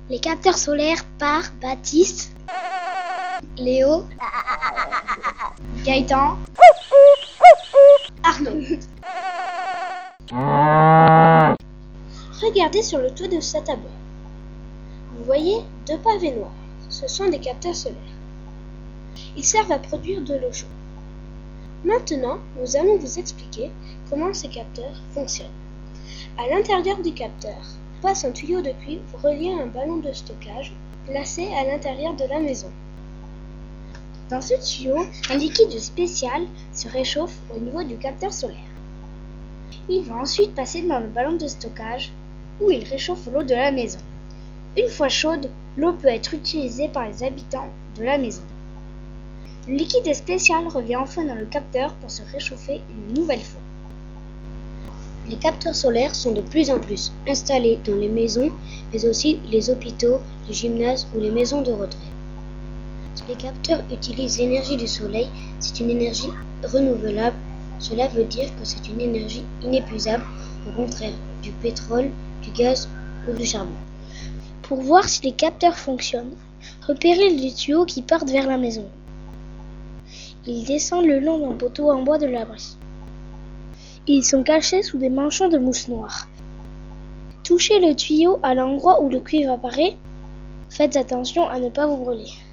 Les capteurs solaires par Baptiste, Léo, Gaëtan, Arnaud. Regardez sur le toit de cet abri. Vous voyez 2 pavés noirs. Ce sont des capteurs solaires. Ils servent à produire de l'eau chaude. Maintenant, nous allons vous expliquer comment ces capteurs fonctionnent. À l'intérieur du capteur passe un tuyau de cuivre relié à un ballon de stockage placé à l'intérieur de la maison. Dans ce tuyau, un liquide spécial se réchauffe au niveau du capteur solaire. Il va ensuite passer dans le ballon de stockage où il réchauffe l'eau de la maison. Une fois chaude, l'eau peut être utilisée par les habitants de la maison. Le liquide spécial revient enfin dans le capteur pour se réchauffer une nouvelle fois. Les capteurs solaires sont de plus en plus installés dans les maisons, mais aussi les hôpitaux, les gymnases ou les maisons de retraite. Les capteurs utilisent l'énergie du soleil, c'est une énergie renouvelable. Cela veut dire que c'est une énergie inépuisable, au contraire du pétrole, du gaz ou du charbon. Pour voir si les capteurs fonctionnent, repérez les tuyaux qui partent vers la maison. Ils descendent le long d'un poteau en bois de l'abri. Ils sont cachés sous des manchons de mousse noire. Touchez le tuyau à l'endroit où le cuivre apparaît. Faites attention à ne pas vous brûler.